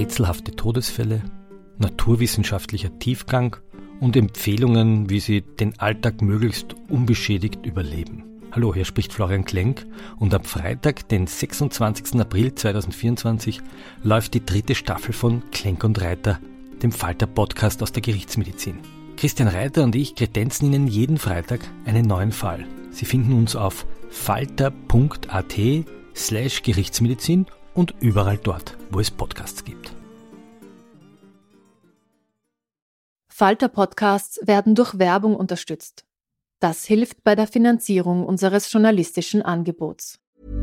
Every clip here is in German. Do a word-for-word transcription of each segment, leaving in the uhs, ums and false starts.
rätselhafte Todesfälle, naturwissenschaftlicher Tiefgang und Empfehlungen, wie Sie den Alltag möglichst unbeschädigt überleben. Hallo, hier spricht Florian Klenk und am Freitag, den sechsundzwanzigsten April zweitausendvierundzwanzig, läuft die dritte Staffel von Klenk und Reiter, dem Falter-Podcast aus der Gerichtsmedizin. Christian Reiter und ich kredenzen Ihnen jeden Freitag einen neuen Fall. Sie finden uns auf falter.at slash Gerichtsmedizin und überall dort, wo es Podcasts gibt. Falter-Podcasts werden durch Werbung unterstützt. Das hilft bei der Finanzierung unseres journalistischen Angebots.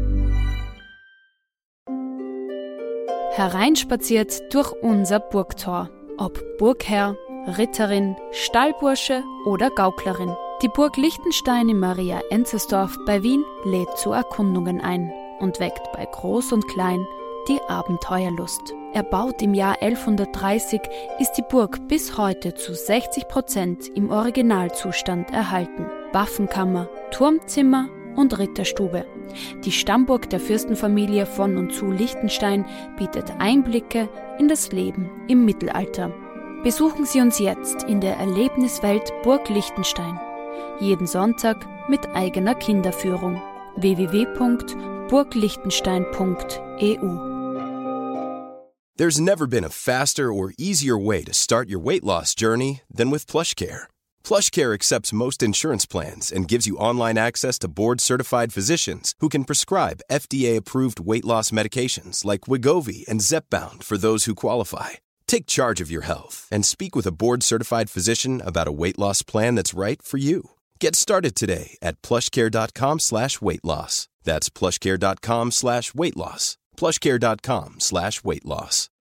Hereinspaziert durch unser Burgtor. Ob Burgherr, Ritterin, Stallbursche oder Gauklerin. Die Burg Lichtenstein in Maria Enzersdorf bei Wien lädt zu Erkundungen ein und weckt bei Groß und Klein die Abenteuerlust. Erbaut im Jahr elfhundertdreißig ist die Burg bis heute zu sechzig Prozent im Originalzustand erhalten. Waffenkammer, Turmzimmer und Ritterstube. Die Stammburg der Fürstenfamilie von und zu Lichtenstein bietet Einblicke in das Leben im Mittelalter. Besuchen Sie uns jetzt in der Erlebniswelt Burg Lichtenstein. Jeden Sonntag mit eigener Kinderführung. w w w punkt burg lichtenstein punkt e u. There's never been a faster or easier way to start your weight loss journey than with PlushCare. PlushCare accepts most insurance plans and gives you online access to board-certified physicians who can prescribe F D A-approved weight loss medications like Wegovy and Zepbound for those who qualify. Take charge of your health and speak with a board-certified physician about a weight loss plan that's right for you. Get started today at plushcare.com slash weight loss. That's plushcare.com slash weight loss. plushcare.com slash weight loss.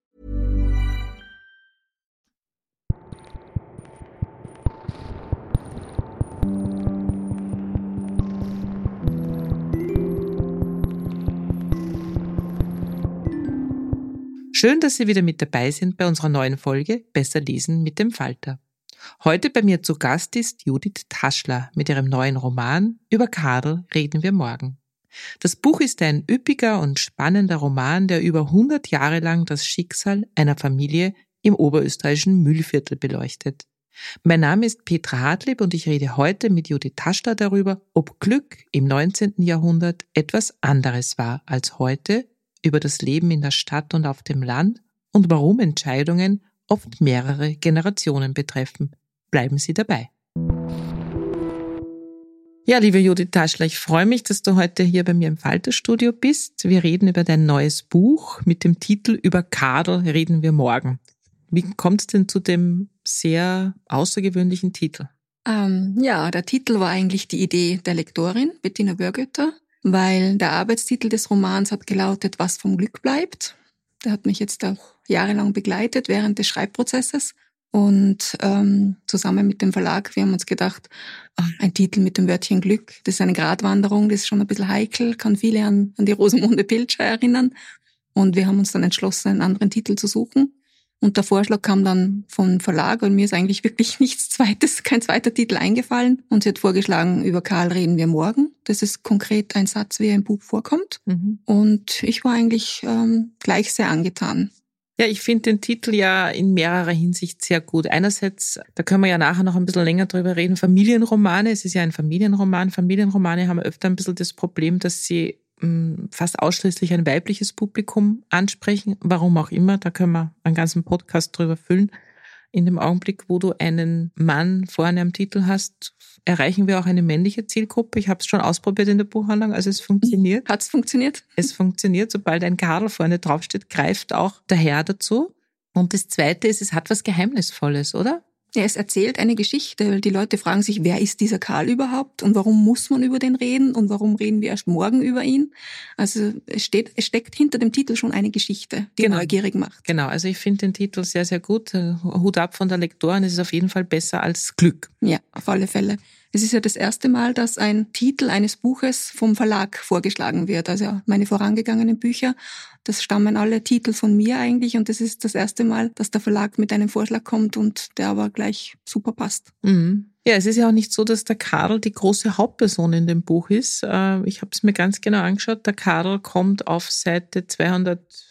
Schön, dass Sie wieder mit dabei sind bei unserer neuen Folge Besser lesen mit dem Falter. Heute bei mir zu Gast ist Judith Taschler mit ihrem neuen Roman Über Karl reden wir morgen. Das Buch ist ein üppiger und spannender Roman, der über hundert Jahre lang das Schicksal einer Familie im oberösterreichischen Mühlviertel beleuchtet. Mein Name ist Petra Hartlieb und ich rede heute mit Judith Taschler darüber, ob Glück im neunzehnten Jahrhundert etwas anderes war als heute, über das Leben in der Stadt und auf dem Land und warum Entscheidungen oft mehrere Generationen betreffen. Bleiben Sie dabei. Ja, liebe Judith Taschler, ich freue mich, dass du heute hier bei mir im Falterstudio bist. Wir reden über dein neues Buch mit dem Titel Über Karl reden wir morgen. Wie kommt es denn zu dem sehr außergewöhnlichen Titel? Ähm, ja, der Titel war eigentlich die Idee der Lektorin, Bettina Börgötter, weil der Arbeitstitel des Romans hat gelautet, was vom Glück bleibt. Der hat mich jetzt auch jahrelang begleitet während des Schreibprozesses. Und ähm, zusammen mit dem Verlag, wir haben uns gedacht, ein Titel mit dem Wörtchen Glück, das ist eine Gratwanderung, das ist schon ein bisschen heikel, kann viele an, an die Rosamunde Pilcher erinnern. Und wir haben uns dann entschlossen, einen anderen Titel zu suchen. Und der Vorschlag kam dann vom Verlag und mir ist eigentlich wirklich nichts Zweites, kein zweiter Titel eingefallen. Und sie hat vorgeschlagen, über Karl reden wir morgen. Das ist konkret ein Satz, wie er im Buch vorkommt. Mhm. Und ich war eigentlich ähm, gleich sehr angetan. Ja, ich finde den Titel ja in mehrerer Hinsicht sehr gut. Einerseits, da können wir ja nachher noch ein bisschen länger drüber reden, Familienromane. Es ist ja ein Familienroman. Familienromane haben öfter ein bisschen das Problem, dass sie mh, fast ausschließlich ein weibliches Publikum ansprechen. Warum auch immer, da können wir einen ganzen Podcast drüber füllen. In dem Augenblick, wo du einen Mann vorne am Titel hast, erreichen wir auch eine männliche Zielgruppe. Ich habe es schon ausprobiert in der Buchhandlung, also es funktioniert. Hat es funktioniert? Es funktioniert, sobald ein Karl vorne draufsteht, greift auch der Herr dazu. Und das Zweite ist, es hat was Geheimnisvolles, oder? Ja, es erzählt eine Geschichte, weil die Leute fragen sich, wer ist dieser Karl überhaupt und warum muss man über den reden und warum reden wir erst morgen über ihn? Also es steht, es steckt hinter dem Titel schon eine Geschichte, die genau. neugierig macht. Genau, also ich finde den Titel sehr, sehr gut. Hut ab von der Lektorin, es ist auf jeden Fall besser als Glück. Ja, auf alle Fälle. Es ist ja das erste Mal, dass ein Titel eines Buches vom Verlag vorgeschlagen wird. Also meine vorangegangenen Bücher, das stammen alle Titel von mir eigentlich und das ist das erste Mal, dass der Verlag mit einem Vorschlag kommt und der aber gleich super passt. Mhm. Ja, es ist ja auch nicht so, dass der Karl die große Hauptperson in dem Buch ist. Ich habe es mir ganz genau angeschaut. Der Karl kommt auf Seite zweihundert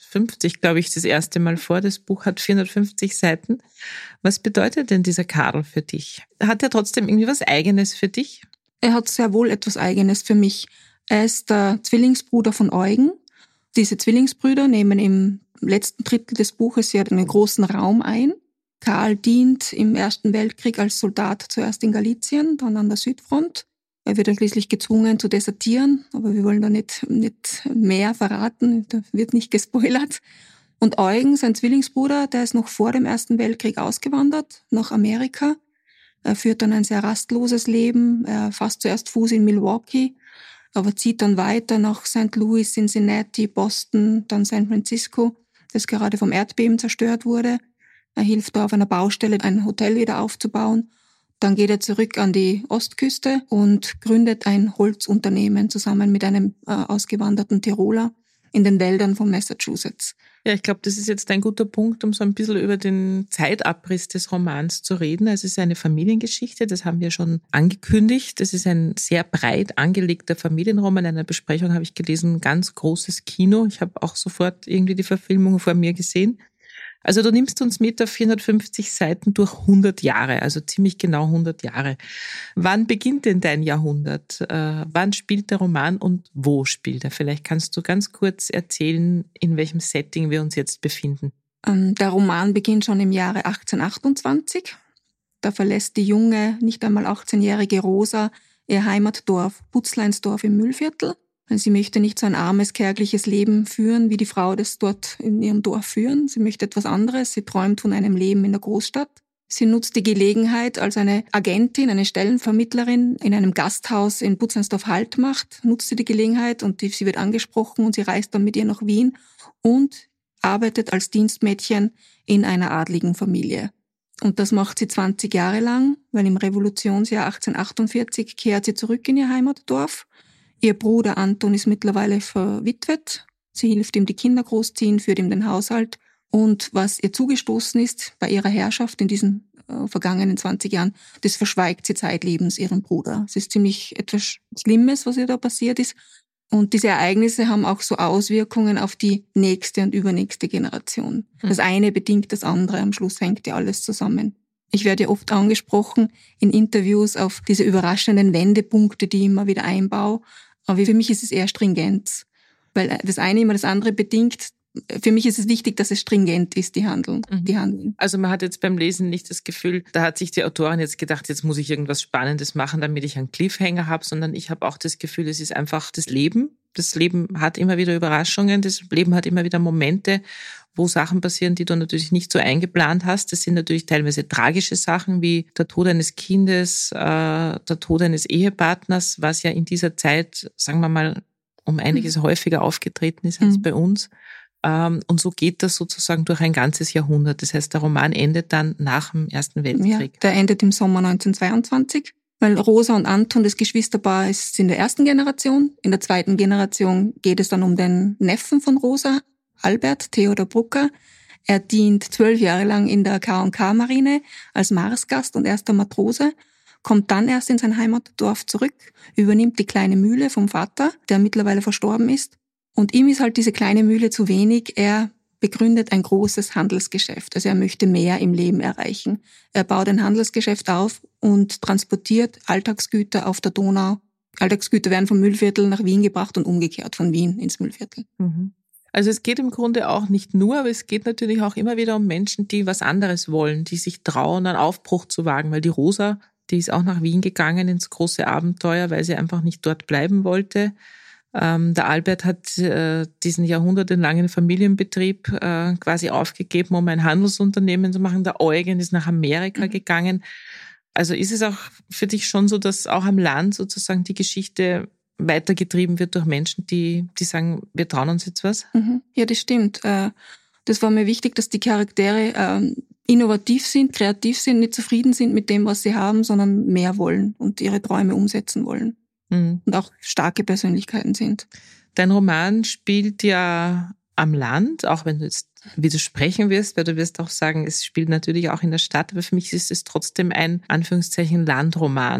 vierhundertfünfzig, glaube ich, das erste Mal vor. Das Buch hat vierhundertfünfzig Seiten. Was bedeutet denn dieser Karl für dich? Hat er trotzdem irgendwie was Eigenes für dich? Er hat sehr wohl etwas Eigenes für mich. Er ist der Zwillingsbruder von Eugen. Diese Zwillingsbrüder nehmen im letzten Drittel des Buches ja einen großen Raum ein. Karl dient im Ersten Weltkrieg als Soldat zuerst in Galizien, dann an der Südfront. Er wird dann schließlich gezwungen zu desertieren, aber wir wollen da nicht, nicht mehr verraten, da wird nicht gespoilert. Und Eugen, sein Zwillingsbruder, der ist noch vor dem Ersten Weltkrieg ausgewandert nach Amerika. Er führt dann ein sehr rastloses Leben. Er fasst zuerst Fuß in Milwaukee, aber zieht dann weiter nach Sankt Louis, Cincinnati, Boston, dann San Francisco, das gerade vom Erdbeben zerstört wurde. Er hilft da auf einer Baustelle, ein Hotel wieder aufzubauen. Dann geht er zurück an die Ostküste und gründet ein Holzunternehmen zusammen mit einem äh, ausgewanderten Tiroler in den Wäldern von Massachusetts. Ja, ich glaube, das ist jetzt ein guter Punkt, um so ein bisschen über den Zeitabriss des Romans zu reden. Es ist eine Familiengeschichte, das haben wir schon angekündigt. Es ist ein sehr breit angelegter Familienroman. In einer Besprechung habe ich gelesen, ganz großes Kino. Ich habe auch sofort irgendwie die Verfilmung vor mir gesehen. Also du nimmst uns mit auf vierhundertfünfzig Seiten durch hundert Jahre, also ziemlich genau hundert Jahre. Wann beginnt denn dein Jahrhundert? Äh, wann spielt der Roman und wo spielt er? Vielleicht kannst du ganz kurz erzählen, in welchem Setting wir uns jetzt befinden. Ähm, der Roman beginnt schon im Jahre achtzehnhundertachtundzwanzig. Da verlässt die junge, nicht einmal achtzehnjährige Rosa ihr Heimatdorf Butzleinsdorf im Mühlviertel. Sie möchte nicht so ein armes, kärgliches Leben führen, wie die Frau das dort in ihrem Dorf führen. Sie möchte etwas anderes. Sie träumt von einem Leben in der Großstadt. Sie nutzt die Gelegenheit, als eine Agentin, eine Stellenvermittlerin in einem Gasthaus in Butzleinsdorf Halt macht, nutzt sie die Gelegenheit und die, sie wird angesprochen und sie reist dann mit ihr nach Wien und arbeitet als Dienstmädchen in einer adligen Familie. Und das macht sie zwanzig Jahre lang, weil im Revolutionsjahr achtzehnhundertachtundvierzig kehrt sie zurück in ihr Heimatdorf. Ihr Bruder Anton ist mittlerweile verwitwet. Sie hilft ihm die Kinder großziehen, führt ihm den Haushalt. Und was ihr zugestoßen ist bei ihrer Herrschaft in diesen äh, vergangenen zwanzig Jahren, das verschweigt sie zeitlebens ihrem Bruder. Es ist ziemlich etwas Schlimmes, was ihr da passiert ist. Und diese Ereignisse haben auch so Auswirkungen auf die nächste und übernächste Generation. Mhm. Das eine bedingt das andere. Am Schluss hängt ja alles zusammen. Ich werde ja oft angesprochen in Interviews auf diese überraschenden Wendepunkte, die ich immer wieder einbaue. Aber für mich ist es eher Stringenz, weil das eine immer das andere bedingt. Für mich ist es wichtig, dass es stringent ist, die Handlung. Mhm. Die Handlung. Also man hat jetzt beim Lesen nicht das Gefühl, da hat sich die Autorin jetzt gedacht, jetzt muss ich irgendwas Spannendes machen, damit ich einen Cliffhanger habe, sondern ich habe auch das Gefühl, es ist einfach das Leben. Das Leben hat immer wieder Überraschungen, das Leben hat immer wieder Momente, wo Sachen passieren, die du natürlich nicht so eingeplant hast. Das sind natürlich teilweise tragische Sachen, wie der Tod eines Kindes, äh, der Tod eines Ehepartners, was ja in dieser Zeit, sagen wir mal, um einiges mhm. häufiger aufgetreten ist als mhm. bei uns. Ähm, und so geht das sozusagen durch ein ganzes Jahrhundert. Das heißt, der Roman endet dann nach dem Ersten Weltkrieg. Ja, der endet im Sommer neunzehnhundertzweiundzwanzig. Weil Rosa und Anton, das Geschwisterpaar, ist in der ersten Generation. In der zweiten Generation geht es dann um den Neffen von Rosa, Albert Theodor Brucker. Er dient zwölf Jahre lang in der K und K-Marine als Marsgast und erster Matrose, kommt dann erst in sein Heimatdorf zurück, übernimmt die kleine Mühle vom Vater, der mittlerweile verstorben ist. Und ihm ist halt diese kleine Mühle zu wenig. Er begründet ein großes Handelsgeschäft. Also er möchte mehr im Leben erreichen. Er baut ein Handelsgeschäft auf und transportiert Alltagsgüter auf der Donau. Alltagsgüter werden vom Mühlviertel nach Wien gebracht und umgekehrt von Wien ins Mühlviertel. Mhm. Also es geht im Grunde auch nicht nur, aber es geht natürlich auch immer wieder um Menschen, die was anderes wollen, die sich trauen, einen Aufbruch zu wagen. Weil die Rosa, die ist auch nach Wien gegangen ins große Abenteuer, weil sie einfach nicht dort bleiben wollte. Ähm, der Albert hat äh, diesen jahrhundertelangen Familienbetrieb äh, quasi aufgegeben, um ein Handelsunternehmen zu machen. Der Eugen ist nach Amerika mhm. gegangen. Also ist es auch für dich schon so, dass auch am Land sozusagen die Geschichte weitergetrieben wird durch Menschen, die, die sagen, wir trauen uns jetzt was? Mhm. Ja, das stimmt. Äh, das war mir wichtig, dass die Charaktere äh, innovativ sind, kreativ sind, nicht zufrieden sind mit dem, was sie haben, sondern mehr wollen und ihre Träume umsetzen wollen. Mhm. Und auch starke Persönlichkeiten sind. Dein Roman spielt ja am Land, auch wenn du jetzt widersprechen wirst, weil du wirst auch sagen, es spielt natürlich auch in der Stadt, aber für mich ist es trotzdem ein, Anführungszeichen, Landroman.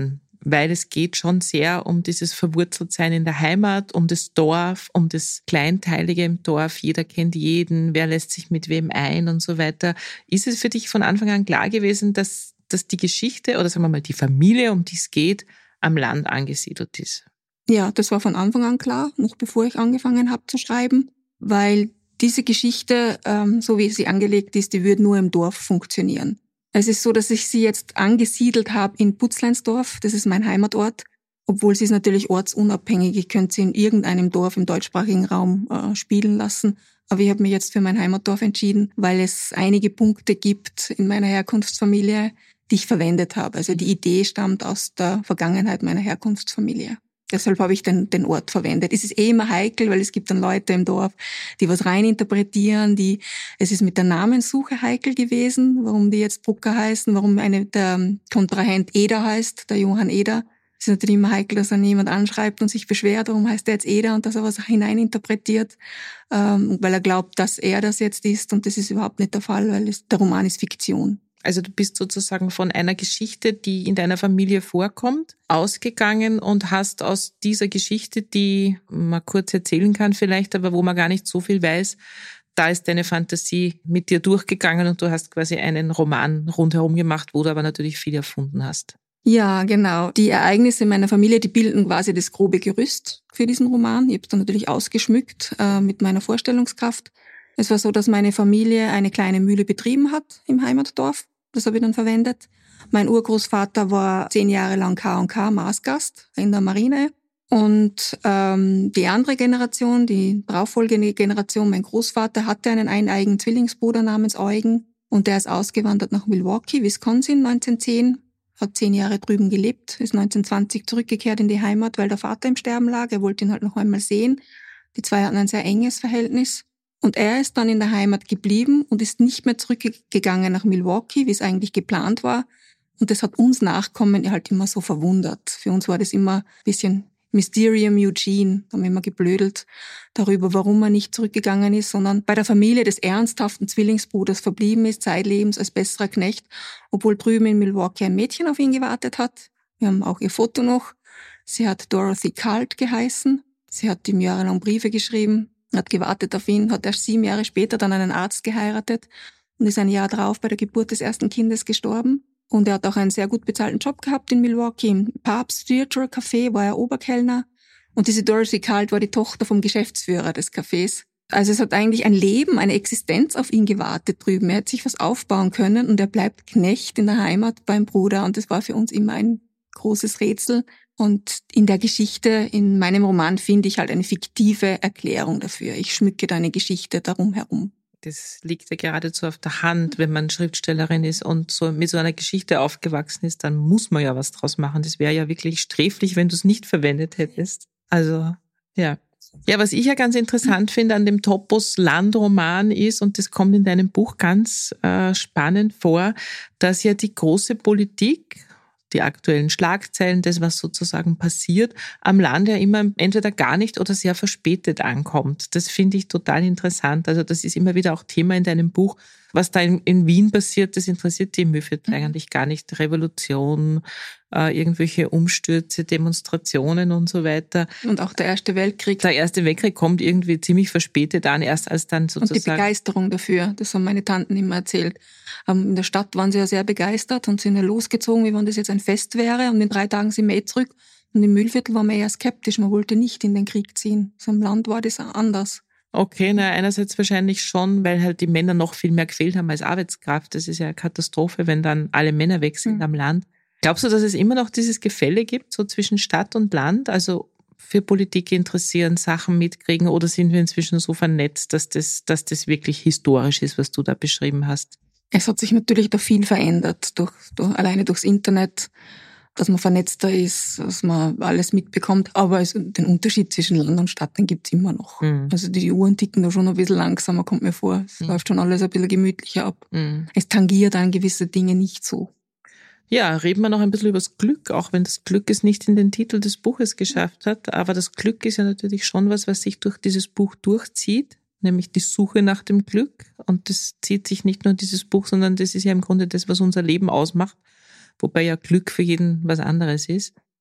weil es geht schon sehr um dieses Verwurzeltsein in der Heimat, um das Dorf, um das Kleinteilige im Dorf. Jeder kennt jeden, wer lässt sich mit wem ein und so weiter. Ist es für dich von Anfang an klar gewesen, dass, dass die Geschichte oder sagen wir mal die Familie, um die es geht, am Land angesiedelt ist? Ja, das war von Anfang an klar, noch bevor ich angefangen habe zu schreiben, weil diese Geschichte, ähm, so wie sie angelegt ist, die würde nur im Dorf funktionieren. Es ist so, dass ich sie jetzt angesiedelt habe in Butzleinsdorf, das ist mein Heimatort, obwohl sie ist natürlich ortsunabhängig. Ich könnte sie in irgendeinem Dorf im deutschsprachigen Raum äh, spielen lassen. Aber ich habe mich jetzt für mein Heimatdorf entschieden, weil es einige Punkte gibt in meiner Herkunftsfamilie, die ich verwendet habe. Also die Idee stammt aus der Vergangenheit meiner Herkunftsfamilie. Deshalb habe ich den, den Ort verwendet. Es ist eh immer heikel, weil es gibt dann Leute im Dorf, die was reininterpretieren, die, es ist mit der Namenssuche heikel gewesen, warum die jetzt Brucker heißen, warum eine, der Kontrahent Eder heißt, der Johann Eder. Es ist natürlich immer heikel, dass dann jemand anschreibt und sich beschwert, warum heißt er jetzt Eder und dass er was hineininterpretiert, ähm, weil er glaubt, dass er das jetzt ist und das ist überhaupt nicht der Fall, weil es, der Roman ist Fiktion. Also du bist sozusagen von einer Geschichte, die in deiner Familie vorkommt, ausgegangen und hast aus dieser Geschichte, die man kurz erzählen kann vielleicht, aber wo man gar nicht so viel weiß, da ist deine Fantasie mit dir durchgegangen und du hast quasi einen Roman rundherum gemacht, wo du aber natürlich viel erfunden hast. Ja, genau. Die Ereignisse in meiner Familie, die bilden quasi das grobe Gerüst für diesen Roman. Ich habe es dann natürlich ausgeschmückt äh, mit meiner Vorstellungskraft. Es war so, dass meine Familie eine kleine Mühle betrieben hat im Heimatdorf. Das habe ich dann verwendet. Mein Urgroßvater war zehn Jahre lang K und K Marsgast in der Marine. Und ähm, die andere Generation, die darauffolgende Generation, mein Großvater, hatte einen eineigen Zwillingsbruder namens Eugen. Und der ist ausgewandert nach Milwaukee, Wisconsin, neunzehnhundert zehn. Hat zehn Jahre drüben gelebt, ist neunzehnhundertzwanzig zurückgekehrt in die Heimat, weil der Vater im Sterben lag. Er wollte ihn halt noch einmal sehen. Die zwei hatten ein sehr enges Verhältnis. Und er ist dann in der Heimat geblieben und ist nicht mehr zurückgegangen nach Milwaukee, wie es eigentlich geplant war. Und das hat uns Nachkommen halt immer so verwundert. Für uns war das immer ein bisschen Mysterium Eugene. Da haben wir immer geblödelt darüber, warum er nicht zurückgegangen ist, sondern bei der Familie des ernsthaften Zwillingsbruders verblieben ist, zeitlebens als besserer Knecht, obwohl drüben in Milwaukee ein Mädchen auf ihn gewartet hat. Wir haben auch ihr Foto noch. Sie hat Dorothy Cult geheißen. Sie hat ihm jahrelang Briefe geschrieben, hat gewartet auf ihn, hat erst sieben Jahre später dann einen Arzt geheiratet und ist ein Jahr drauf bei der Geburt des ersten Kindes gestorben. Und er hat auch einen sehr gut bezahlten Job gehabt in Milwaukee. Im Pabst Theatre Café war er Oberkellner. Und diese Dorothy Cult war die Tochter vom Geschäftsführer des Cafés. Also es hat eigentlich ein Leben, eine Existenz auf ihn gewartet drüben. Er hat sich was aufbauen können und er bleibt Knecht in der Heimat beim Bruder. Und das war für uns immer ein großes Rätsel. Und in der Geschichte, in meinem Roman, finde ich halt eine fiktive Erklärung dafür. Ich schmücke da eine Geschichte darum herum. Das liegt ja geradezu auf der Hand, wenn man Schriftstellerin ist und so mit so einer Geschichte aufgewachsen ist, dann muss man ja was draus machen. Das wäre ja wirklich sträflich, wenn du es nicht verwendet hättest. Also, ja. Ja, was ich ja ganz interessant finde an dem Topos Landroman ist, und das kommt in deinem Buch ganz äh, spannend vor, dass ja die große Politik, die aktuellen Schlagzeilen, das, was sozusagen passiert, am Land ja immer entweder gar nicht oder sehr verspätet ankommt. Das finde ich total interessant. Also das ist immer wieder auch Thema in deinem Buch. Was da in, in Wien passiert, das interessiert die Müffet mhm. eigentlich gar nicht. Revolution, äh, irgendwelche Umstürze, Demonstrationen und so weiter. Und auch der Erste Weltkrieg. Der Erste Weltkrieg kommt irgendwie ziemlich verspätet an, erst als dann sozusagen... Und die Begeisterung dafür, das haben meine Tanten immer erzählt. In der Stadt waren sie ja sehr begeistert und sind ja losgezogen, wie wenn das jetzt ein Fest wäre. Und in drei Tagen sind wir eh zurück. Und im Mühlviertel war man eher skeptisch, man wollte nicht in den Krieg ziehen. So im Land war das anders. Okay, na einerseits wahrscheinlich schon, weil halt die Männer noch viel mehr gefehlt haben als Arbeitskraft. Das ist ja eine Katastrophe, wenn dann alle Männer weg sind mhm. am Land. Glaubst du, dass es immer noch dieses Gefälle gibt, so zwischen Stadt und Land? Also für Politik interessieren, Sachen mitkriegen, oder sind wir inzwischen so vernetzt, dass das, dass das wirklich historisch ist, was du da beschrieben hast? Es hat sich natürlich da viel verändert, durch, durch, alleine durchs Internet, dass man vernetzter ist, dass man alles mitbekommt. Aber es, den Unterschied zwischen Land und Stadt, den gibt's immer noch. Mhm. Also die Uhren ticken da schon ein bisschen langsamer, kommt mir vor. Es mhm. läuft schon alles ein bisschen gemütlicher ab. Mhm. Es tangiert an gewisse Dinge nicht so. Ja, reden wir noch ein bisschen über das Glück, auch wenn das Glück es nicht in den Titel des Buches geschafft hat. Aber das Glück ist ja natürlich schon was, was sich durch dieses Buch durchzieht, nämlich die Suche nach dem Glück. Und das zieht sich nicht nur dieses Buch, sondern das ist ja im Grunde das, was unser Leben ausmacht. Wobei ja Glück für jeden was anderes ist.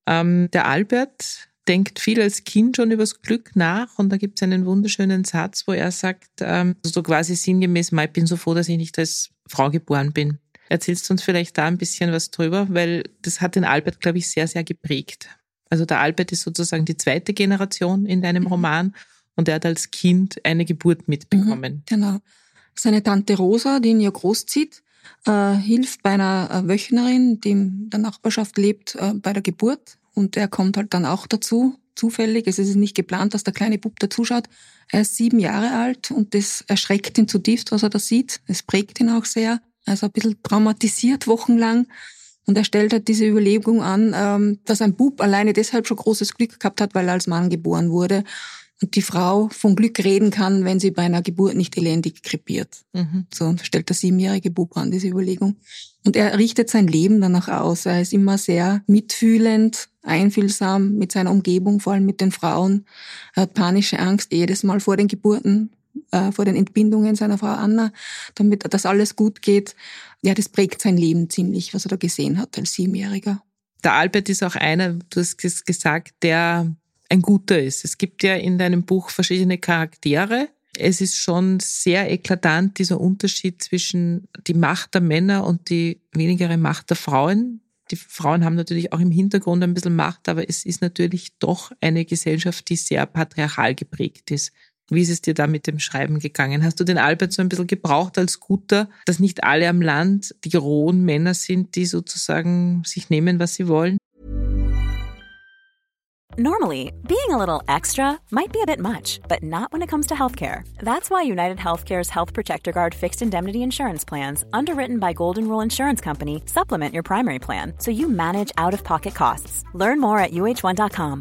Ähm, der Albert denkt viel als Kind schon übers Glück nach und da gibt es einen wunderschönen Satz, wo er sagt, ähm, so quasi sinngemäß, ich bin so froh, dass ich nicht als Frau geboren bin. Erzählst du uns vielleicht da ein bisschen was drüber, weil das hat den Albert, glaube ich, sehr, sehr geprägt. Also der Albert ist sozusagen die zweite Generation in deinem mhm. Roman und er hat als Kind eine Geburt mitbekommen. Mhm, genau. Seine Tante Rosa, die ihn ja großzieht, äh, hilft bei einer Wöchnerin, die in der Nachbarschaft lebt, äh, bei der Geburt. Und er kommt halt dann auch dazu, zufällig. Es ist nicht geplant, dass der kleine Bub dazuschaut. Er ist sieben Jahre alt und das erschreckt ihn zutiefst, was er da sieht. Es prägt ihn auch sehr. Er ist ein bisschen traumatisiert wochenlang. Und er stellt halt diese Überlegung an, dass ein Bub alleine deshalb schon großes Glück gehabt hat, weil er als Mann geboren wurde. Und die Frau von Glück reden kann, wenn sie bei einer Geburt nicht elendig krepiert. Mhm. So stellt der siebenjährige Bub an, diese Überlegung. Und er richtet sein Leben danach aus. Er ist immer sehr mitfühlend, einfühlsam mit seiner Umgebung, vor allem mit den Frauen. Er hat panische Angst jedes Mal vor den Geburten, äh, vor den Entbindungen seiner Frau Anna, damit das alles gut geht. Ja, das prägt sein Leben ziemlich, was er da gesehen hat als Siebenjähriger. Der Albert ist auch einer, du hast gesagt, der ein guter ist. Es gibt ja in deinem Buch verschiedene Charaktere. Es ist schon sehr eklatant, dieser Unterschied zwischen die Macht der Männer und die wenigere Macht der Frauen. Die Frauen haben natürlich auch im Hintergrund ein bisschen Macht, aber es ist natürlich doch eine Gesellschaft, die sehr patriarchal geprägt ist. Wie ist es dir da mit dem Schreiben gegangen? Hast du den Albert so ein bisschen gebraucht als Guter, dass nicht alle am Land die rohen Männer sind, die sozusagen sich nehmen, was sie wollen? Normally, being a little extra might be a bit much, but not when it comes to healthcare. That's why United Healthcare's Health Protector Guard fixed indemnity insurance plans, underwritten by Golden Rule Insurance Company, supplement your primary plan so you manage out-of-pocket costs. Learn more at U H one dot com.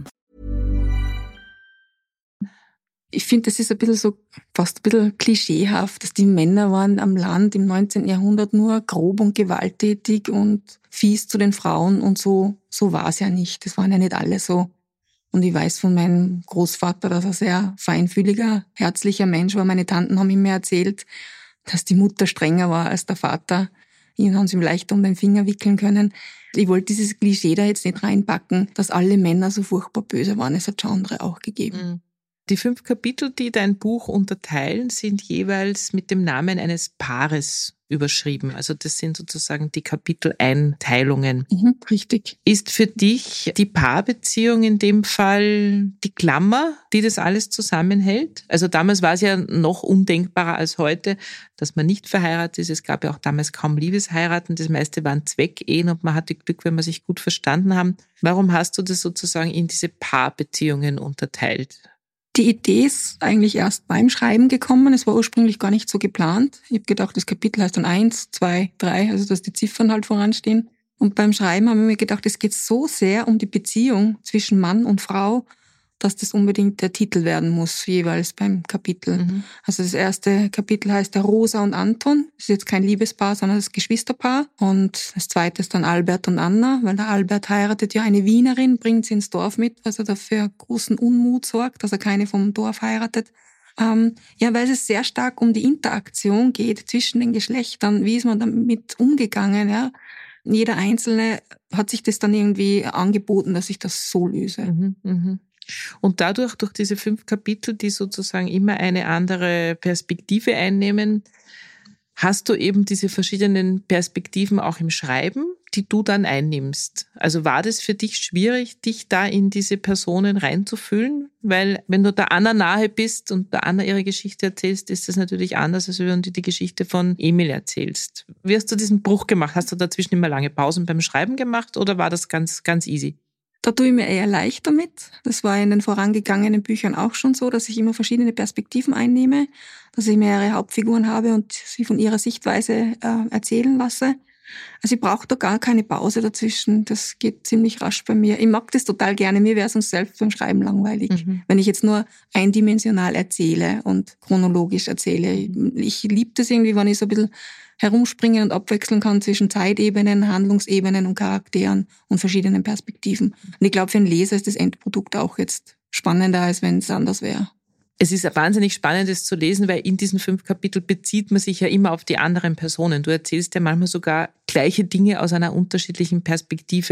Ich finde, das ist ein bisschen so, fast ein bisschen klischeehaft, dass die Männer waren am Land im neunzehnten Jahrhundert nur grob und gewalttätig und fies zu den Frauen und so, so war es ja nicht. Das waren ja nicht alle so. Und ich weiß von meinem Großvater, dass er sehr feinfühliger, herzlicher Mensch war. Meine Tanten haben ihm erzählt, dass die Mutter strenger war als der Vater. Ihn haben sie ihm leicht um den Finger wickeln können. Ich wollte dieses Klischee da jetzt nicht reinpacken, dass alle Männer so furchtbar böse waren. Es hat schon andere auch gegeben. Die fünf Kapitel, die dein Buch unterteilen, sind jeweils mit dem Namen eines Paares überschrieben. Also das sind sozusagen die Kapiteleinteilungen. Mhm, richtig. Ist für dich die Paarbeziehung in dem Fall die Klammer, die das alles zusammenhält? Also damals war es ja noch undenkbarer als heute, dass man nicht verheiratet ist. Es gab ja auch damals kaum Liebesheiraten. Das meiste waren Zweckehen und man hatte Glück, wenn man sich gut verstanden haben. Warum hast du das sozusagen in diese Paarbeziehungen unterteilt? Die Idee ist eigentlich erst beim Schreiben gekommen. Es war ursprünglich gar nicht so geplant. Ich habe gedacht, das Kapitel heißt dann eins, zwei, drei, also dass die Ziffern halt voranstehen. Und beim Schreiben habe ich mir gedacht, es geht so sehr um die Beziehung zwischen Mann und Frau, dass das unbedingt der Titel werden muss, jeweils beim Kapitel. Mhm. Also das erste Kapitel heißt der Rosa und Anton. Das ist jetzt kein Liebespaar, sondern das Geschwisterpaar. Und das zweite ist dann Albert und Anna, weil der Albert heiratet ja eine Wienerin, bringt sie ins Dorf mit, was er dafür großen Unmut sorgt, dass er keine vom Dorf heiratet. Ähm, ja, weil es sehr stark um die Interaktion geht zwischen den Geschlechtern. Wie ist man damit umgegangen, ja? Jeder Einzelne hat sich das dann irgendwie angeboten, dass ich das so löse. Mhm, mh. Und dadurch, durch diese fünf Kapitel, die sozusagen immer eine andere Perspektive einnehmen, hast du eben diese verschiedenen Perspektiven auch im Schreiben, die du dann einnimmst. Also war das für dich schwierig, dich da in diese Personen reinzufühlen? Weil wenn du der Anna nahe bist und der Anna ihre Geschichte erzählst, ist das natürlich anders, als wenn du die Geschichte von Emil erzählst. Wie hast du diesen Bruch gemacht? Hast du dazwischen immer lange Pausen beim Schreiben gemacht oder war das ganz, ganz easy? Da tue ich mir eher leicht damit. Das war in den vorangegangenen Büchern auch schon so, dass ich immer verschiedene Perspektiven einnehme, dass ich mehrere Hauptfiguren habe und sie von ihrer Sichtweise äh, erzählen lasse. Also ich brauche da gar keine Pause dazwischen. Das geht ziemlich rasch bei mir. Ich mag das total gerne. Mir wäre es uns selbst beim Schreiben langweilig, mhm. wenn ich jetzt nur eindimensional erzähle und chronologisch erzähle. Ich liebe das irgendwie, wenn ich so ein bisschen herumspringen und abwechseln kann zwischen Zeitebenen, Handlungsebenen und Charakteren und verschiedenen Perspektiven. Und ich glaube, für einen Leser ist das Endprodukt auch jetzt spannender, als wenn es anders wäre. Es ist wahnsinnig spannend, das zu lesen, weil in diesen fünf Kapiteln bezieht man sich ja immer auf die anderen Personen. Du erzählst ja manchmal sogar gleiche Dinge aus einer unterschiedlichen Perspektive.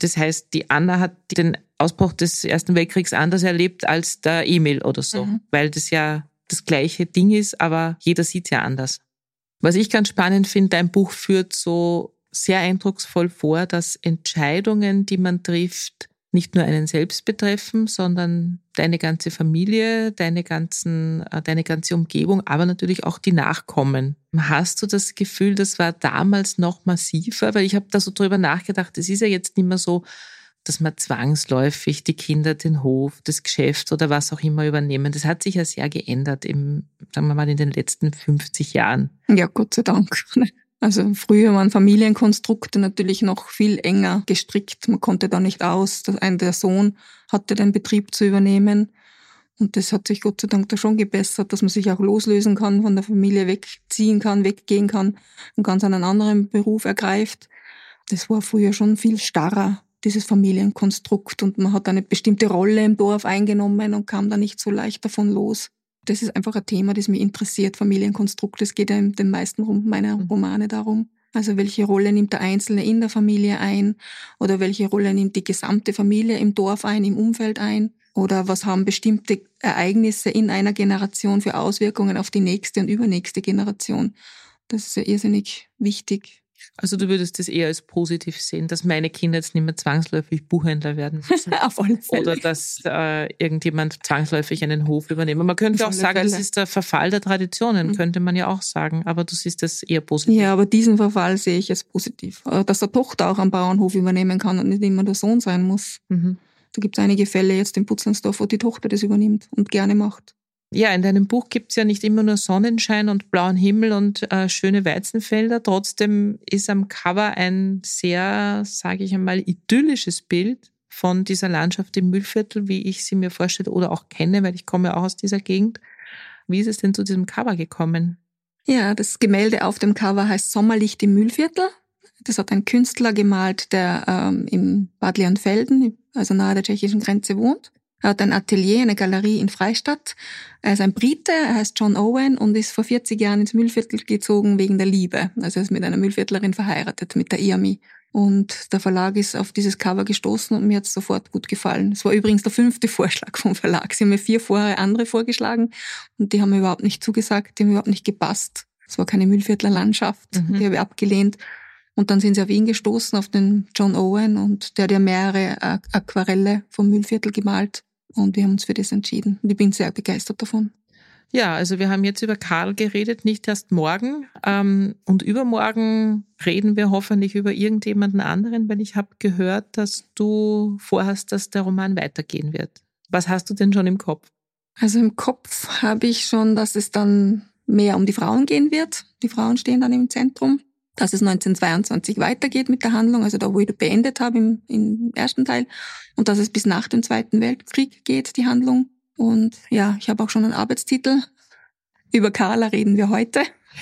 Das heißt, die Anna hat den Ausbruch des Ersten Weltkriegs anders erlebt als der Emil oder so, mhm. weil das ja das gleiche Ding ist, aber jeder sieht es ja anders. Was ich ganz spannend finde, dein Buch führt so sehr eindrucksvoll vor, dass Entscheidungen, die man trifft, nicht nur einen selbst betreffen, sondern deine ganze Familie, deine ganzen, deine ganze Umgebung, aber natürlich auch die Nachkommen. Hast du das Gefühl, das war damals noch massiver? Weil ich habe da so drüber nachgedacht, es ist ja jetzt nicht mehr so, dass man zwangsläufig die Kinder den Hof, das Geschäft oder was auch immer übernehmen. Das hat sich ja sehr geändert im, sagen wir mal, in den letzten fünfzig Jahren. Ja, Gott sei Dank. Also früher waren Familienkonstrukte natürlich noch viel enger gestrickt. Man konnte da nicht aus. Ein der Sohn hatte den Betrieb zu übernehmen. Und das hat sich Gott sei Dank da schon gebessert, dass man sich auch loslösen kann, von der Familie wegziehen kann, weggehen kann und ganz einen anderen Beruf ergreift. Das war früher schon viel starrer, dieses Familienkonstrukt. Und man hat eine bestimmte Rolle im Dorf eingenommen und kam da nicht so leicht davon los. Das ist einfach ein Thema, das mich interessiert, Familienkonstrukt. Es geht ja in den meisten meiner Romane darum. Also welche Rolle nimmt der Einzelne in der Familie ein? Oder welche Rolle nimmt die gesamte Familie im Dorf ein, im Umfeld ein? Oder was haben bestimmte Ereignisse in einer Generation für Auswirkungen auf die nächste und übernächste Generation? Das ist ja irrsinnig wichtig. Also du würdest das eher als positiv sehen, dass meine Kinder jetzt nicht mehr zwangsläufig Buchhändler werden müssen. Auf alle Fälle. Oder dass äh, irgendjemand zwangsläufig einen Hof übernimmt. Man könnte auch sagen, Fälle. Das ist der Verfall der Traditionen, mhm. könnte man ja auch sagen. Aber du siehst das eher positiv. Ja, aber diesen Verfall sehe ich als positiv. Dass der Tochter auch am Bauernhof übernehmen kann und nicht immer der Sohn sein muss. Mhm. Da gibt es einige Fälle jetzt in Putzlandsdorf, wo die Tochter das übernimmt und gerne macht. Ja, in deinem Buch gibt's ja nicht immer nur Sonnenschein und blauen Himmel und äh, schöne Weizenfelder. Trotzdem ist am Cover ein sehr, sage ich einmal, idyllisches Bild von dieser Landschaft im Mühlviertel, wie ich sie mir vorstelle oder auch kenne, weil ich komme auch aus dieser Gegend. Wie ist es denn zu diesem Cover gekommen? Ja, das Gemälde auf dem Cover heißt Sommerlicht im Mühlviertel. Das hat ein Künstler gemalt, der ähm, im Bad Leonfelden, also nahe der tschechischen Grenze, wohnt. Er hat ein Atelier, eine Galerie in Freistadt. Er ist ein Brite, er heißt John Owen und ist vor vierzig Jahren ins Mühlviertel gezogen wegen der Liebe. Also er ist mit einer Mühlviertlerin verheiratet, mit der Irmi. Und der Verlag ist auf dieses Cover gestoßen und mir hat es sofort gut gefallen. Es war übrigens der fünfte Vorschlag vom Verlag. Sie haben mir vier vorher andere vorgeschlagen und die haben mir überhaupt nicht zugesagt, die haben überhaupt nicht gepasst. Es war keine Mühlviertler Landschaft, mhm. die habe ich abgelehnt. Und dann sind sie auf ihn gestoßen, auf den John Owen, und der hat ja mehrere Aquarelle vom Mühlviertel gemalt. Und wir haben uns für das entschieden. Und ich bin sehr begeistert davon. Ja, also wir haben jetzt über Karl geredet, nicht erst morgen. Ähm, und übermorgen reden wir hoffentlich über irgendjemanden anderen, weil ich habe gehört, dass du vorhast, dass der Roman weitergehen wird. Was hast du denn schon im Kopf? Also im Kopf habe ich schon, dass es dann mehr um die Frauen gehen wird. Die Frauen stehen dann im Zentrum. Dass es neunzehnhundertzweiundzwanzig weitergeht mit der Handlung, also da, wo ich beendet habe im, im ersten Teil. Und dass es bis nach dem Zweiten Weltkrieg geht, die Handlung. Und ja, ich habe auch schon einen Arbeitstitel. Über Carla reden wir heute.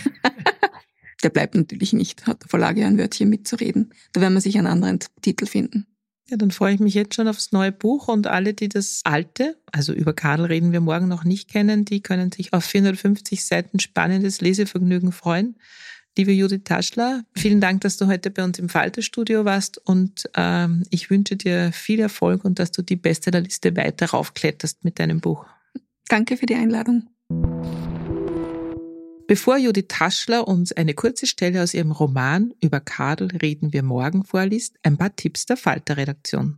Der bleibt natürlich nicht, hat der Verlag ja ein Wörtchen mitzureden. Da werden wir sicher einen anderen Titel finden. Ja, dann freue ich mich jetzt schon aufs neue Buch, und alle, die das alte, also über Karl reden wir morgen, noch nicht kennen, die können sich auf vierhundertfünfzig Seiten spannendes Lesevergnügen freuen. Liebe Judith Taschler, vielen Dank, dass du heute bei uns im Falter-Studio warst, und ähm, ich wünsche dir viel Erfolg und dass du die Bestsellerliste weiter raufkletterst mit deinem Buch. Danke für die Einladung. Bevor Judith Taschler uns eine kurze Stelle aus ihrem Roman Über Karl reden wir morgen vorliest, ein paar Tipps der Falter-Redaktion.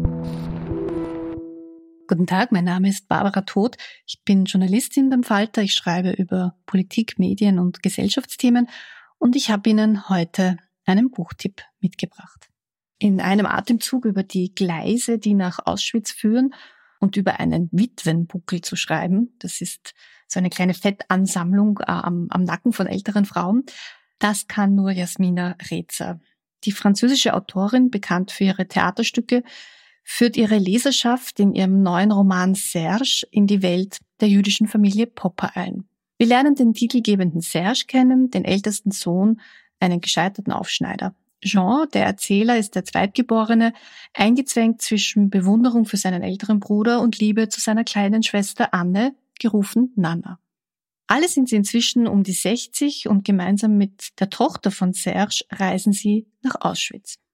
Guten Tag, mein Name ist Barbara Todt. Ich bin Journalistin beim Falter. Ich schreibe über Politik, Medien und Gesellschaftsthemen. Und ich habe Ihnen heute einen Buchtipp mitgebracht. In einem Atemzug über die Gleise, die nach Auschwitz führen, und über einen Witwenbuckel zu schreiben, das ist so eine kleine Fettansammlung am, am Nacken von älteren Frauen, das kann nur Jasmina Rezer. Die französische Autorin, bekannt für ihre Theaterstücke, führt ihre Leserschaft in ihrem neuen Roman Serge in die Welt der jüdischen Familie Popper ein. Wir lernen den titelgebenden Serge kennen, den ältesten Sohn, einen gescheiterten Aufschneider. Jean, der Erzähler, ist der Zweitgeborene, eingezwängt zwischen Bewunderung für seinen älteren Bruder und Liebe zu seiner kleinen Schwester Anne, gerufen Nana. Alle sind sie inzwischen um die sechzig und gemeinsam mit der Tochter von Serge reisen sie nach Auschwitz.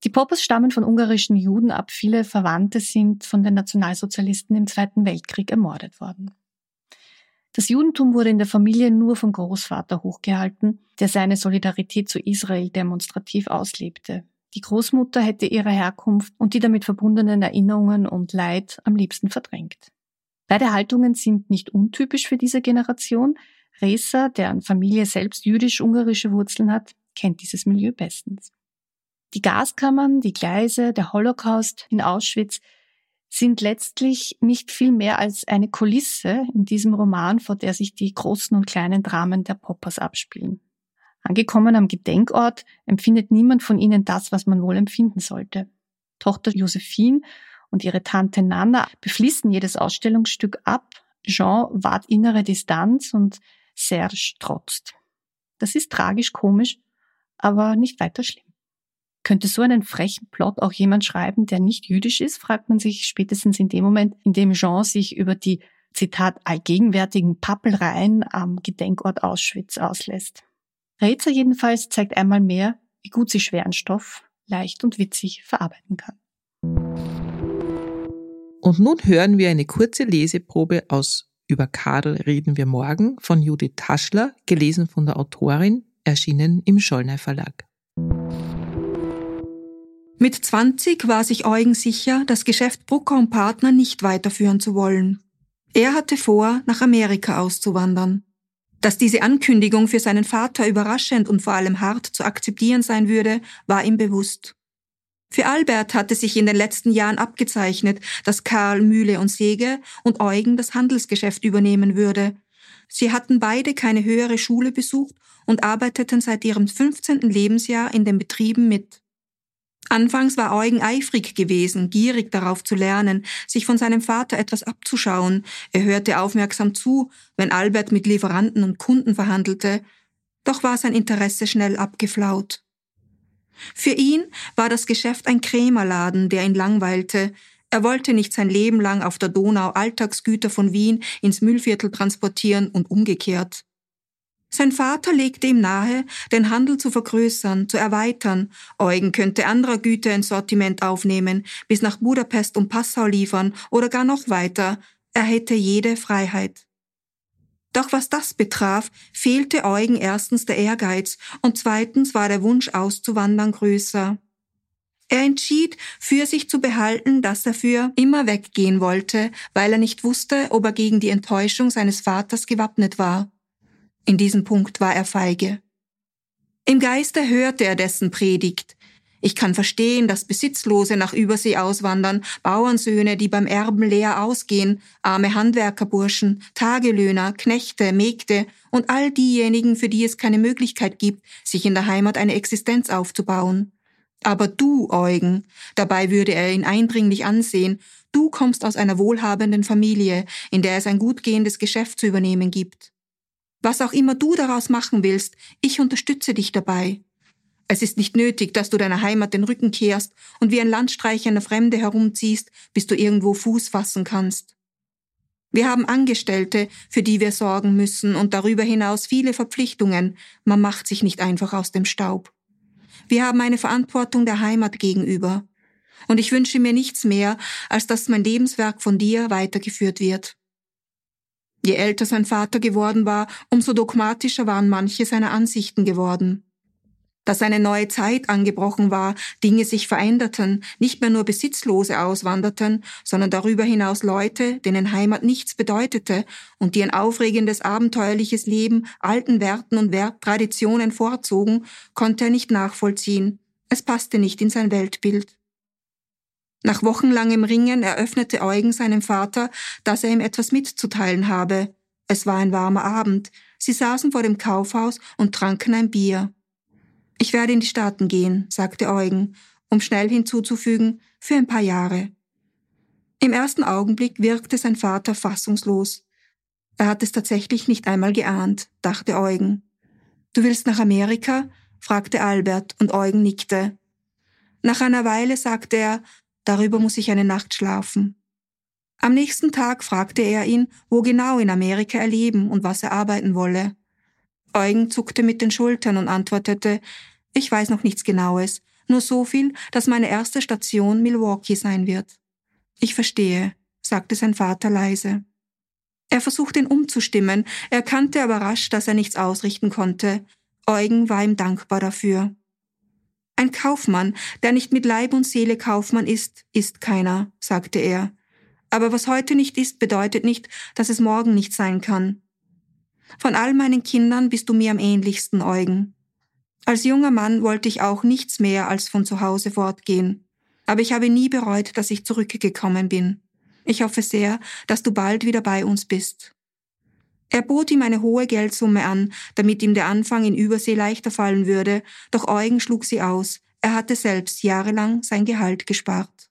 Die Poppers stammen von ungarischen Juden ab. Viele Verwandte sind von den Nationalsozialisten im Zweiten Weltkrieg ermordet worden. Das Judentum wurde in der Familie nur vom Großvater hochgehalten, der seine Solidarität zu Israel demonstrativ auslebte. Die Großmutter hätte ihre Herkunft und die damit verbundenen Erinnerungen und Leid am liebsten verdrängt. Beide Haltungen sind nicht untypisch für diese Generation. Reza, deren Familie selbst jüdisch-ungarische Wurzeln hat, kennt dieses Milieu bestens. Die Gaskammern, die Gleise, der Holocaust in Auschwitz sind letztlich nicht viel mehr als eine Kulisse in diesem Roman, vor der sich die großen und kleinen Dramen der Poppers abspielen. Angekommen am Gedenkort empfindet niemand von ihnen das, was man wohl empfinden sollte. Tochter Josephine und ihre Tante Nana befließen jedes Ausstellungsstück ab. Jean wahrt innere Distanz und Serge trotzt. Das ist tragisch komisch, aber nicht weiter schlimm. Könnte so einen frechen Plot auch jemand schreiben, der nicht jüdisch ist, fragt man sich spätestens in dem Moment, in dem Jean sich über die, Zitat, allgegenwärtigen Pappelreihen am Gedenkort Auschwitz auslässt. Reza jedenfalls zeigt einmal mehr, wie gut sie schweren Stoff leicht und witzig verarbeiten kann. Und nun hören wir eine kurze Leseprobe aus Über Karl reden wir morgen von Judith Taschler, gelesen von der Autorin, erschienen im Schollner Verlag. Mit zwanzig war sich Eugen sicher, das Geschäft Brucker und Partner nicht weiterführen zu wollen. Er hatte vor, nach Amerika auszuwandern. Dass diese Ankündigung für seinen Vater überraschend und vor allem hart zu akzeptieren sein würde, war ihm bewusst. Für Albert hatte sich in den letzten Jahren abgezeichnet, dass Karl Mühle und Säge und Eugen das Handelsgeschäft übernehmen würde. Sie hatten beide keine höhere Schule besucht und arbeiteten seit ihrem fünfzehnten Lebensjahr in den Betrieben mit. Anfangs war Eugen eifrig gewesen, gierig darauf zu lernen, sich von seinem Vater etwas abzuschauen. Er hörte aufmerksam zu, wenn Albert mit Lieferanten und Kunden verhandelte. Doch war sein Interesse schnell abgeflaut. Für ihn war das Geschäft ein Krämerladen, der ihn langweilte. Er wollte nicht sein Leben lang auf der Donau Alltagsgüter von Wien ins Müllviertel transportieren und umgekehrt. Sein Vater legte ihm nahe, den Handel zu vergrößern, zu erweitern. Eugen könnte anderer Güter ins Sortiment aufnehmen, bis nach Budapest und Passau liefern oder gar noch weiter. Er hätte jede Freiheit. Doch was das betraf, fehlte Eugen erstens der Ehrgeiz und zweitens war der Wunsch auszuwandern größer. Er entschied, für sich zu behalten, dass er für immer weggehen wollte, weil er nicht wusste, ob er gegen die Enttäuschung seines Vaters gewappnet war. In diesem Punkt war er feige. Im Geiste hörte er dessen Predigt. Ich kann verstehen, dass Besitzlose nach Übersee auswandern, Bauernsöhne, die beim Erben leer ausgehen, arme Handwerkerburschen, Tagelöhner, Knechte, Mägde und all diejenigen, für die es keine Möglichkeit gibt, sich in der Heimat eine Existenz aufzubauen. Aber du, Eugen, dabei würde er ihn eindringlich ansehen, du kommst aus einer wohlhabenden Familie, in der es ein gut gehendes Geschäft zu übernehmen gibt. Was auch immer du daraus machen willst, ich unterstütze dich dabei. Es ist nicht nötig, dass du deiner Heimat den Rücken kehrst und wie ein Landstreicher in der Fremde herumziehst, bis du irgendwo Fuß fassen kannst. Wir haben Angestellte, für die wir sorgen müssen und darüber hinaus viele Verpflichtungen. Man macht sich nicht einfach aus dem Staub. Wir haben eine Verantwortung der Heimat gegenüber. Und ich wünsche mir nichts mehr, als dass mein Lebenswerk von dir weitergeführt wird. Je älter sein Vater geworden war, umso dogmatischer waren manche seiner Ansichten geworden. Dass eine neue Zeit angebrochen war, Dinge sich veränderten, nicht mehr nur Besitzlose auswanderten, sondern darüber hinaus Leute, denen Heimat nichts bedeutete und die ein aufregendes, abenteuerliches Leben alten Werten und Werttraditionen vorzogen, konnte er nicht nachvollziehen. Es passte nicht in sein Weltbild. Nach wochenlangem Ringen eröffnete Eugen seinem Vater, dass er ihm etwas mitzuteilen habe. Es war ein warmer Abend. Sie saßen vor dem Kaufhaus und tranken ein Bier. »Ich werde in die Staaten gehen«, sagte Eugen, um schnell hinzuzufügen, »für ein paar Jahre.« Im ersten Augenblick wirkte sein Vater fassungslos. Er hat es tatsächlich nicht einmal geahnt, dachte Eugen. »Du willst nach Amerika?« fragte Albert und Eugen nickte. Nach einer Weile sagte er, »Darüber muss ich eine Nacht schlafen.« Am nächsten Tag fragte er ihn, wo genau in Amerika er leben und was er arbeiten wolle. Eugen zuckte mit den Schultern und antwortete, »Ich weiß noch nichts Genaues, Nur so viel, dass meine erste Station Milwaukee sein wird. Ich verstehe, sagte sein Vater leise. Er versuchte ihn umzustimmen, erkannte aber rasch, dass er nichts ausrichten konnte. Eugen war ihm dankbar dafür. Ein Kaufmann, der nicht mit Leib und Seele Kaufmann ist, ist keiner, sagte er. Aber was heute nicht ist, bedeutet nicht, dass es morgen nicht sein kann. Von all meinen Kindern bist du mir am ähnlichsten, Eugen. Als junger Mann wollte ich auch nichts mehr als von zu Hause fortgehen. Aber ich habe nie bereut, dass ich zurückgekommen bin. Ich hoffe sehr, dass du bald wieder bei uns bist. Er bot ihm eine hohe Geldsumme an, damit ihm der Anfang in Übersee leichter fallen würde, doch Eugen schlug sie aus. Er hatte selbst jahrelang sein Gehalt gespart.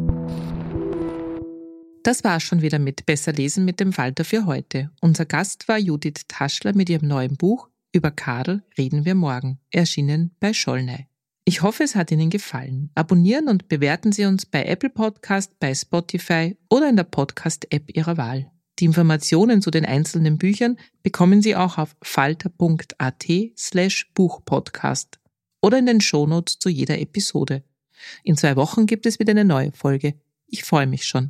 Das war schon wieder mit Besser lesen mit dem Falter für heute. Unser Gast war Judith Taschler mit ihrem neuen Buch Über Kadel reden wir morgen, erschienen bei Schollnei. Ich hoffe, es hat Ihnen gefallen. Abonnieren und bewerten Sie uns bei Apple Podcast, bei Spotify oder in der Podcast-App Ihrer Wahl. Die Informationen zu den einzelnen Büchern bekommen Sie auch auf falter.at slash Buchpodcast oder in den Shownotes zu jeder Episode. In zwei Wochen gibt es wieder eine neue Folge. Ich freue mich schon.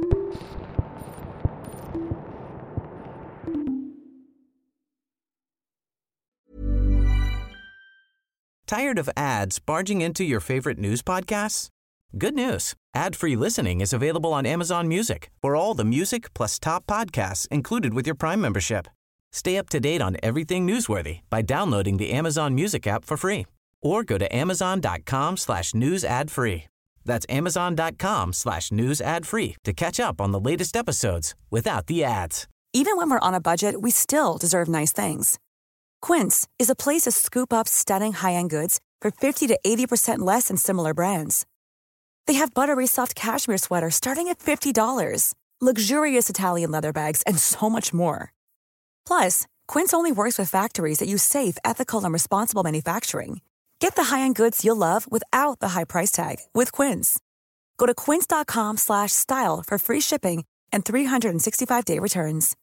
Tired of ads barging into your favorite news podcasts? Good news. Ad-free listening is available on Amazon Music for all the music plus top podcasts included with your Prime membership. Stay up to date on everything newsworthy by downloading the Amazon Music app for free or go to amazon.com slash news ad free. That's amazon.com slash news ad free to catch up on the latest episodes without the ads. Even when we're on a budget, we still deserve nice things. Quince is a place to scoop up stunning high-end goods for fifty to eighty percent less than similar brands. They have buttery soft cashmere sweaters starting at fifty dollars, luxurious Italian leather bags, and so much more. Plus, Quince only works with factories that use safe, ethical, and responsible manufacturing. Get the high-end goods you'll love without the high price tag with Quince. Go to quince.com slash style for free shipping and three sixty-five day returns.